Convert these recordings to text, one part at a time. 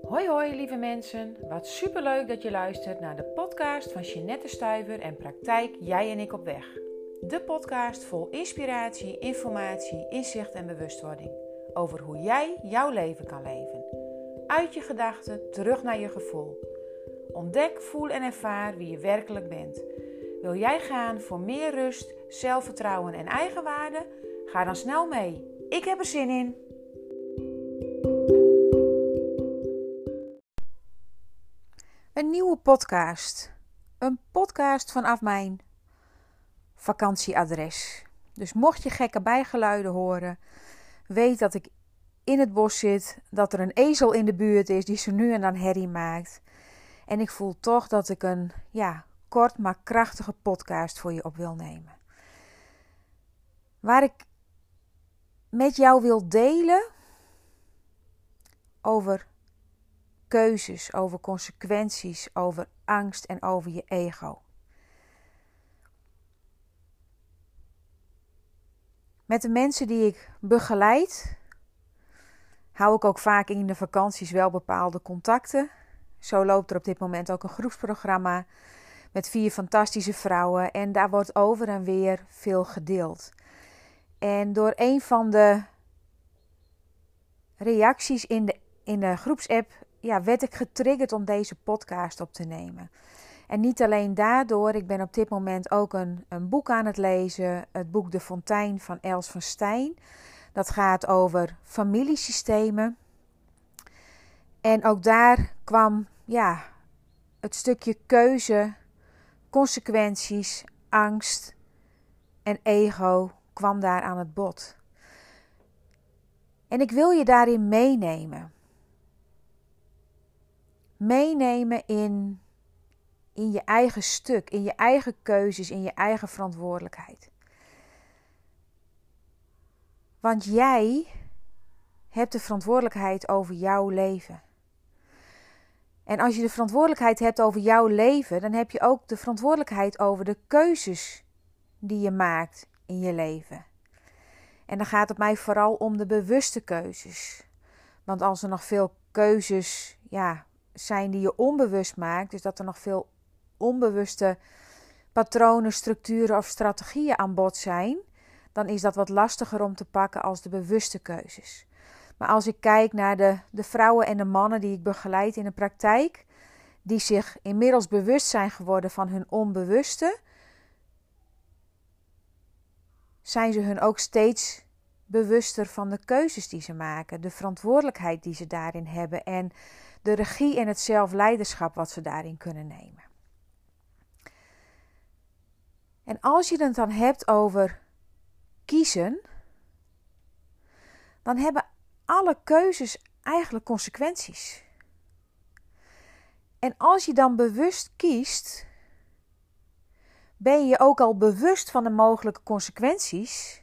Hoi hoi lieve mensen, wat superleuk dat je luistert naar de podcast van Jeanette Stuyver en Praktijk Jij en ik op weg. De podcast vol inspiratie, informatie, inzicht en bewustwording over hoe jij jouw leven kan leven. Uit je gedachten, terug naar je gevoel. Ontdek, voel en ervaar wie je werkelijk bent. Wil jij gaan voor meer rust, zelfvertrouwen en eigenwaarde? Ga dan snel mee. Ik heb er zin in. Een nieuwe podcast. Een podcast vanaf mijn vakantieadres. Dus mocht je gekke bijgeluiden horen, weet dat ik in het bos zit, dat er een ezel in de buurt is die zo nu en dan herrie maakt. En ik voel toch dat ik een kort maar krachtige podcast voor je op wil nemen. Waar ik met jou wil delen over keuzes, over consequenties, over angst en over je ego. Met de mensen die ik begeleid, hou ik ook vaak in de vakanties wel bepaalde contacten. Zo loopt er op dit moment ook een groepsprogramma met 4 fantastische vrouwen en daar wordt over en weer veel gedeeld. En door een van de reacties in de groepsapp werd ik getriggerd om deze podcast op te nemen. En niet alleen daardoor, ik ben op dit moment ook een boek aan het lezen. Het boek De Fontein van Els van Stijn. Dat gaat over familiesystemen. En ook daar kwam het stukje keuze, consequenties, angst en ego kwam daar aan het bod. En ik wil je daarin meenemen. Meenemen in je eigen stuk, in je eigen keuzes, in je eigen verantwoordelijkheid. Want jij hebt de verantwoordelijkheid over jouw leven. En als je de verantwoordelijkheid hebt over jouw leven, dan heb je ook de verantwoordelijkheid over de keuzes die je maakt in je leven. En dan gaat het mij vooral om de bewuste keuzes. Want als er nog veel keuzes zijn die je onbewust maakt, dus dat er nog veel onbewuste patronen, structuren of strategieën aan bod zijn, dan is dat wat lastiger om te pakken als de bewuste keuzes. Maar als ik kijk naar de vrouwen en de mannen die ik begeleid in de praktijk, die zich inmiddels bewust zijn geworden van hun onbewuste, zijn ze hun ook steeds bewuster van de keuzes die ze maken, de verantwoordelijkheid die ze daarin hebben en de regie en het zelfleiderschap wat ze daarin kunnen nemen. En als je het dan hebt over kiezen, dan hebben alle keuzes eigenlijk consequenties. En als je dan bewust kiest, ben je ook al bewust van de mogelijke consequenties.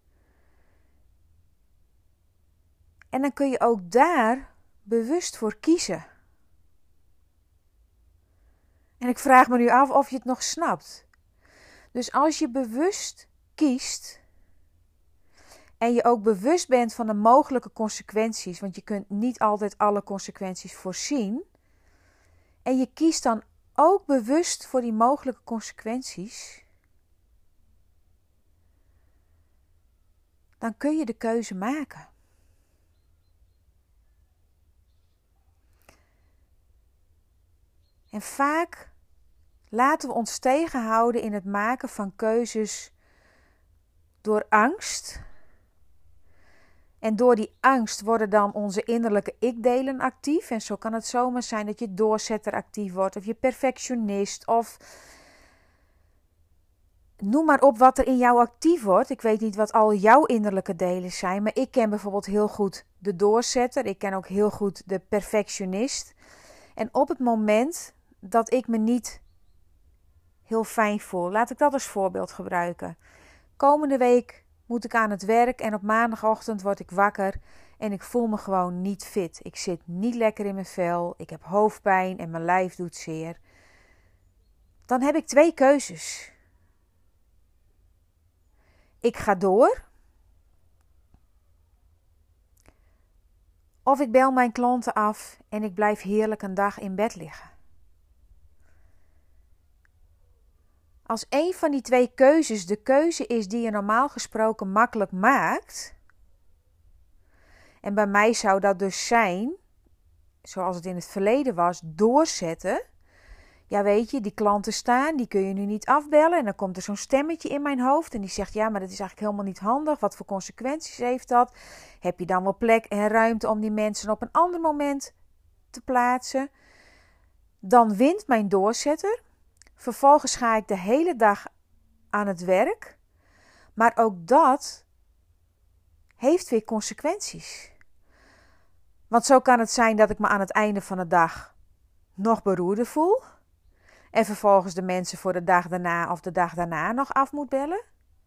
En dan kun je ook daar bewust voor kiezen. En ik vraag me nu af of je het nog snapt. Dus als je bewust kiest en je ook bewust bent van de mogelijke consequenties, want je kunt niet altijd alle consequenties voorzien, en je kiest dan ook bewust voor die mogelijke consequenties, dan kun je de keuze maken. En vaak laten we ons tegenhouden in het maken van keuzes door angst. En door die angst worden dan onze innerlijke ik-delen actief. En zo kan het zomaar zijn dat je doorzetter actief wordt, of je perfectionist, of noem maar op wat er in jou actief wordt. Ik weet niet wat al jouw innerlijke delen zijn, maar ik ken bijvoorbeeld heel goed de doorzetter. Ik ken ook heel goed de perfectionist. En op het moment dat ik me niet heel fijn voel, laat ik dat als voorbeeld gebruiken. Komende week moet ik aan het werk en op maandagochtend word ik wakker en ik voel me gewoon niet fit. Ik zit niet lekker in mijn vel, ik heb hoofdpijn en mijn lijf doet zeer. Dan heb ik 2 keuzes. Ik ga door Of ik bel mijn klanten af en ik blijf heerlijk een dag in bed liggen. Als een van die twee keuzes de keuze is die je normaal gesproken makkelijk maakt, en bij mij zou dat dus zijn, zoals het in het verleden was, doorzetten. Ja, weet je, die klanten staan, die kun je nu niet afbellen. En dan komt er zo'n stemmetje in mijn hoofd en die zegt, ja, maar dat is eigenlijk helemaal niet handig. Wat voor consequenties heeft dat? Heb je dan wel plek en ruimte om die mensen op een ander moment te plaatsen? Dan wint mijn doorzetter. Vervolgens ga ik de hele dag aan het werk. Maar ook dat heeft weer consequenties. Want zo kan het zijn dat ik me aan het einde van de dag nog beroerder voel. En vervolgens de mensen voor de dag daarna of de dag daarna nog af moet bellen.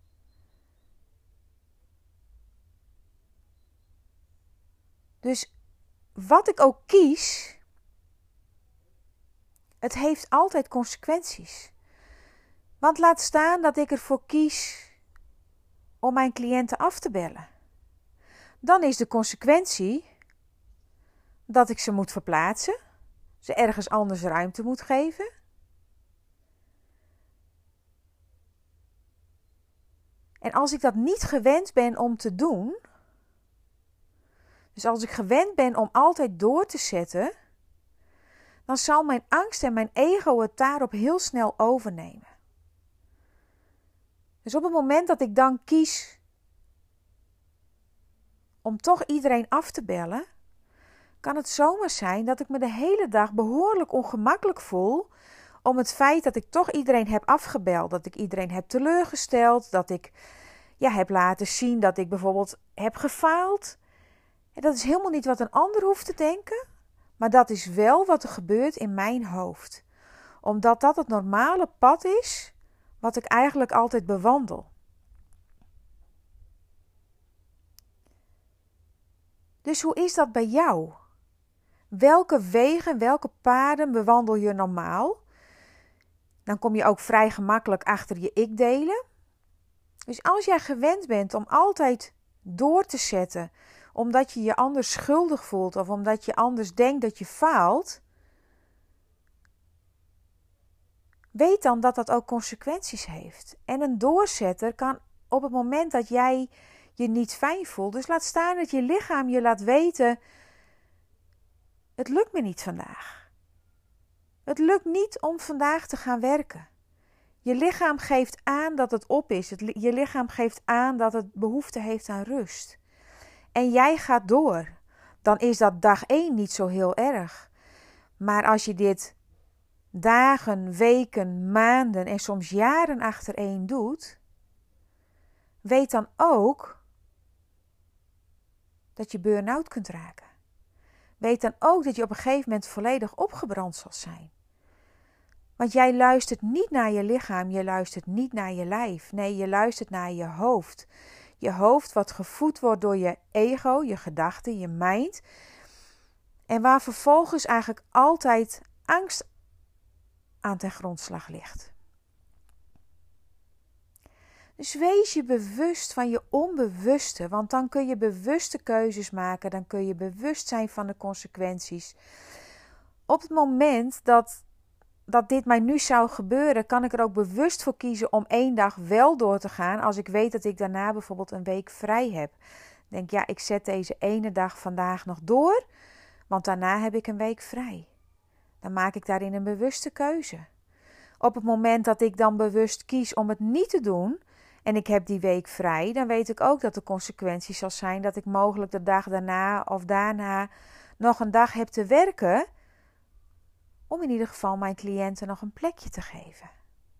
Dus wat ik ook kies, het heeft altijd consequenties. Want laat staan dat ik ervoor kies om mijn cliënten af te bellen. Dan is de consequentie dat ik ze moet verplaatsen, ze ergens anders ruimte moet geven. En als ik dat niet gewend ben om te doen, dus als ik gewend ben om altijd door te zetten, dan zal mijn angst en mijn ego het daarop heel snel overnemen. Dus op het moment dat ik dan kies om toch iedereen af te bellen, kan het zomaar zijn dat ik me de hele dag behoorlijk ongemakkelijk voel om het feit dat ik toch iedereen heb afgebeld, dat ik iedereen heb teleurgesteld, dat ik heb laten zien dat ik bijvoorbeeld heb gefaald. En dat is helemaal niet wat een ander hoeft te denken, maar dat is wel wat er gebeurt in mijn hoofd. Omdat dat het normale pad is wat ik eigenlijk altijd bewandel. Dus hoe is dat bij jou? Welke wegen, welke paden bewandel je normaal? Dan kom je ook vrij gemakkelijk achter je ik-delen. Dus als jij gewend bent om altijd door te zetten, omdat je je anders schuldig voelt of omdat je anders denkt dat je faalt, weet dan dat dat ook consequenties heeft. En een doorzetter kan op het moment dat jij je niet fijn voelt, dus laat staan dat je lichaam je laat weten, het lukt me niet vandaag. Het lukt niet om vandaag te gaan werken. Je lichaam geeft aan dat het op is. Je lichaam geeft aan dat het behoefte heeft aan rust. En jij gaat door. Dan is dat dag 1 niet zo heel erg. Maar als je dit dagen, weken, maanden en soms jaren achtereen doet, weet dan ook dat je burn-out kunt raken. Weet dan ook dat je op een gegeven moment volledig opgebrand zal zijn. Want jij luistert niet naar je lichaam, je luistert niet naar je lijf. Nee, je luistert naar je hoofd. Je hoofd wat gevoed wordt door je ego, je gedachten, je mind. En waar vervolgens eigenlijk altijd angst aan ten grondslag ligt. Dus wees je bewust van je onbewuste, want dan kun je bewuste keuzes maken, dan kun je bewust zijn van de consequenties. Op het moment dat dit mij nu zou gebeuren, kan ik er ook bewust voor kiezen om 1 dag wel door te gaan, als ik weet dat ik daarna bijvoorbeeld een week vrij heb. Denk, ja, ik zet deze ene dag vandaag nog door, want daarna heb ik een week vrij. Dan maak ik daarin een bewuste keuze. Op het moment dat ik dan bewust kies om het niet te doen en ik heb die week vrij, dan weet ik ook dat de consequentie zal zijn dat ik mogelijk de dag daarna of daarna nog een dag heb te werken, om in ieder geval mijn cliënten nog een plekje te geven.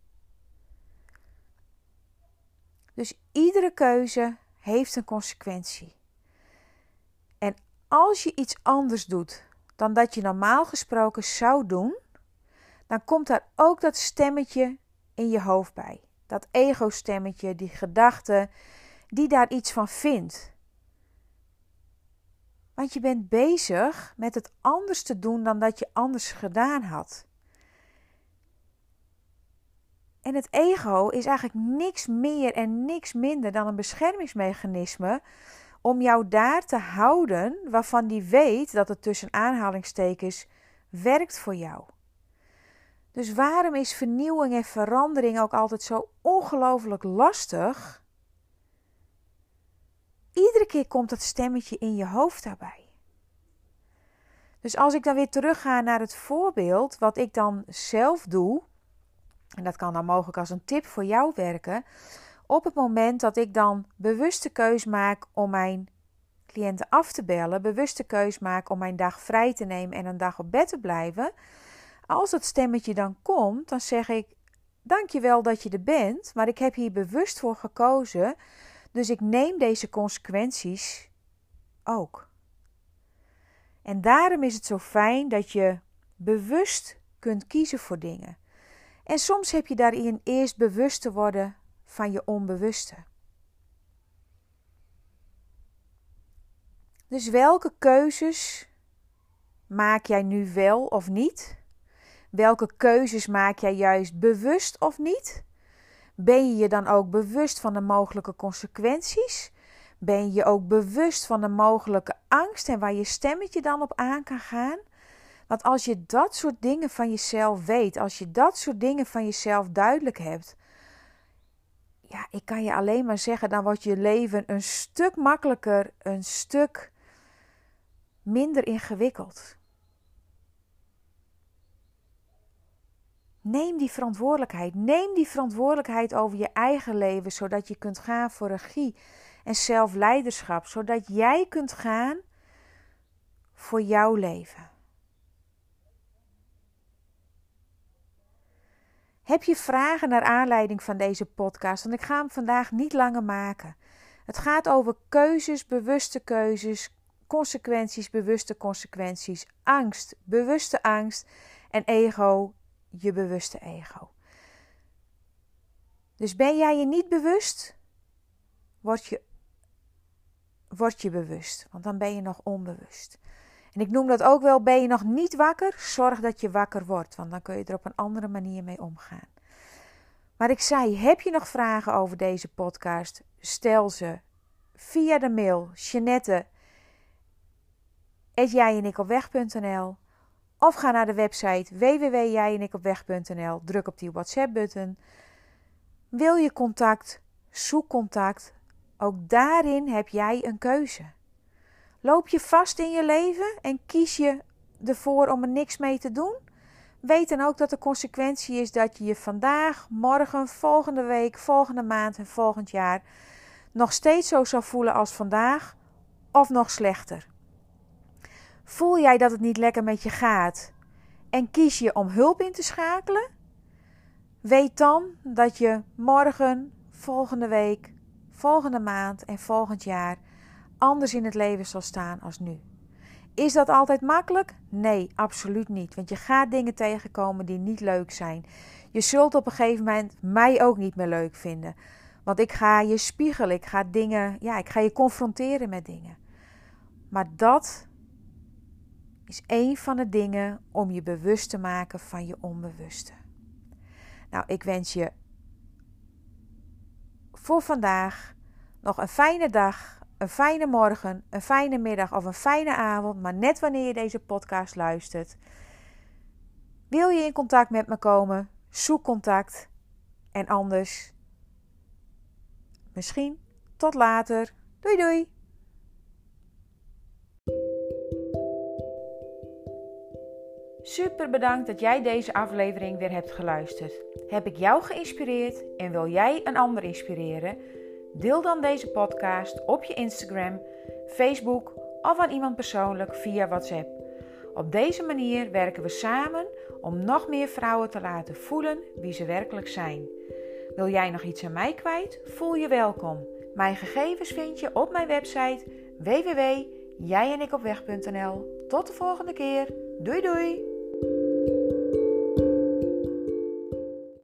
Dus iedere keuze heeft een consequentie. En als je iets anders doet dan dat je normaal gesproken zou doen, dan komt daar ook dat stemmetje in je hoofd bij. Dat ego-stemmetje, die gedachte, die daar iets van vindt. Want je bent bezig met het anders te doen dan dat je anders gedaan had. En het ego is eigenlijk niks meer en niks minder dan een beschermingsmechanisme om jou daar te houden waarvan die weet dat het tussen aanhalingstekens werkt voor jou. Dus waarom is vernieuwing en verandering ook altijd zo ongelooflijk lastig? Iedere keer komt dat stemmetje in je hoofd daarbij. Dus als ik dan weer terugga naar het voorbeeld wat ik dan zelf doe, en dat kan dan mogelijk als een tip voor jou werken, op het moment dat ik dan bewuste keus maak om mijn cliënten af te bellen, bewuste keus maak om mijn dag vrij te nemen en een dag op bed te blijven, als dat stemmetje dan komt, dan zeg ik, dankjewel dat je er bent, maar ik heb hier bewust voor gekozen, dus ik neem deze consequenties ook. En daarom is het zo fijn dat je bewust kunt kiezen voor dingen. En soms heb je daarin eerst bewust te worden van je onbewuste. Dus welke keuzes maak jij nu wel of niet? Welke keuzes maak jij juist bewust of niet? Ben je je dan ook bewust van de mogelijke consequenties? Ben je je ook bewust van de mogelijke angst en waar je stemmetje dan op aan kan gaan? Want als je dat soort dingen van jezelf weet, als je dat soort dingen van jezelf duidelijk hebt, ja, ik kan je alleen maar zeggen, dan wordt je leven een stuk makkelijker, een stuk minder ingewikkeld. Neem die verantwoordelijkheid. Neem die verantwoordelijkheid over je eigen leven, zodat je kunt gaan voor regie en zelfleiderschap. Zodat jij kunt gaan voor jouw leven. Heb je vragen naar aanleiding van deze podcast? Want ik ga hem vandaag niet langer maken. Het gaat over keuzes, bewuste keuzes, consequenties, bewuste consequenties, angst, bewuste angst en ego, je bewuste ego. Dus ben jij je niet bewust? Word je bewust, want dan ben je nog onbewust. En ik noem dat ook wel, ben je nog niet wakker? Zorg dat je wakker wordt, want dan kun je er op een andere manier mee omgaan. Maar ik zei, heb je nog vragen over deze podcast? Stel ze via de mail Jeanette@jijenikopweg.nl of ga naar de website www.jijenikopweg.nl. Druk op die WhatsApp-button. Wil je contact? Zoek contact. Ook daarin heb jij een keuze. Loop je vast in je leven en kies je ervoor om er niks mee te doen? Weet dan ook dat de consequentie is dat je je vandaag, morgen, volgende week, volgende maand en volgend jaar nog steeds zo zal voelen als vandaag of nog slechter. Voel jij dat het niet lekker met je gaat en kies je om hulp in te schakelen? Weet dan dat je morgen, volgende week, volgende maand en volgend jaar anders in het leven zal staan als nu. Is dat altijd makkelijk? Nee, absoluut niet. Want je gaat dingen tegenkomen die niet leuk zijn. Je zult op een gegeven moment mij ook niet meer leuk vinden. Want ik ga je spiegelen. Ik ga je confronteren met dingen. Maar dat is één van de dingen om je bewust te maken van je onbewuste. Nou, ik wens je voor vandaag nog een fijne dag. Een fijne morgen, een fijne middag of een fijne avond, maar net wanneer je deze podcast luistert. Wil je in contact met me komen? Zoek contact. En anders, misschien tot later. Doei doei! Super bedankt dat jij deze aflevering weer hebt geluisterd. Heb ik jou geïnspireerd en wil jij een ander inspireren? Deel dan deze podcast op je Instagram, Facebook of aan iemand persoonlijk via WhatsApp. Op deze manier werken we samen om nog meer vrouwen te laten voelen wie ze werkelijk zijn. Wil jij nog iets aan mij kwijt? Voel je welkom. Mijn gegevens vind je op mijn website www.jijenikopweg.nl. Tot de volgende keer. Doei doei!